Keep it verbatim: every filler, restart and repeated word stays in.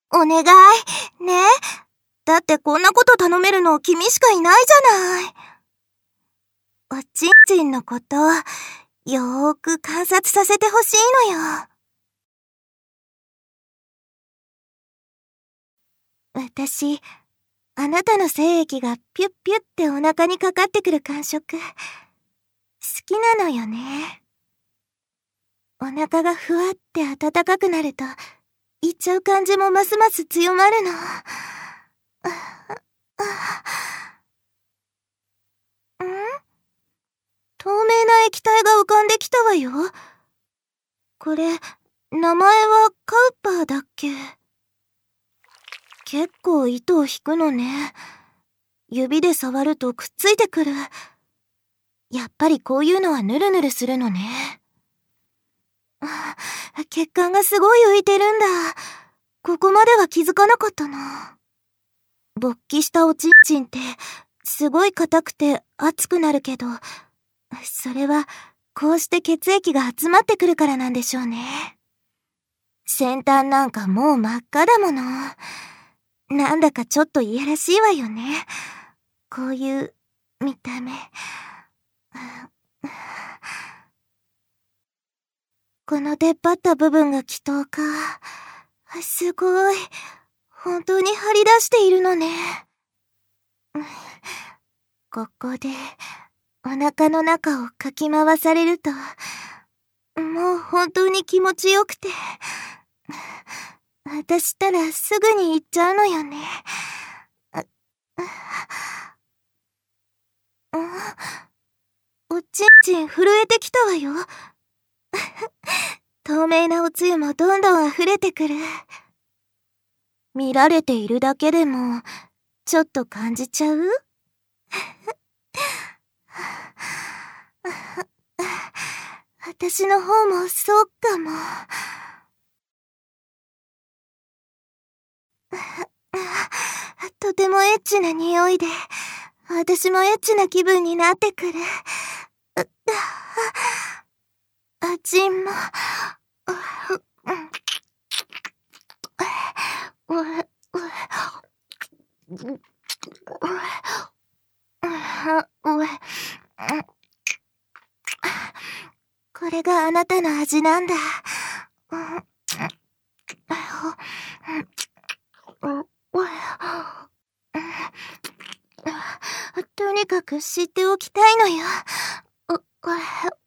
お願い。ね。だってこんなこと頼めるの君しかいないじゃない。おちんちんのこと、よーく観察させてほしいのよ。私、あなたの精液がピュッピュッってお腹にかかってくる感触、好きなのよね。お腹がふわって温かくなると、言っちゃう感じもますます強まるの。ん透明な液体が浮かんできたわよ。これ、名前はカウパーだっけ？結構糸を引くのね。指で触るとくっついてくる。やっぱりこういうのはヌルヌルするのね。血管がすごい浮いてるんだ。ここまでは気づかなかったな。勃起したおちんちんってすごい硬くて熱くなるけど、それはこうして血液が集まってくるからなんでしょうね。先端なんかもう真っ赤だもの。なんだかちょっといやらしいわよね。こういう見た目。この出っ張った部分が気筒か。すごい。本当に張り出しているのね。ここでお腹の中をかき回されると、もう本当に気持ちよくて、私ったらすぐに行っちゃうのよね。おちんちん震えてきたわよ。透明なおつゆもどんどん溢れてくる。見られているだけでもちょっと感じちゃう？私の方もそうかも。とてもエッチな匂いで、私もエッチな気分になってくる。あちんも。これがあなたの味なんだ。とにかく知っておきたいのよ。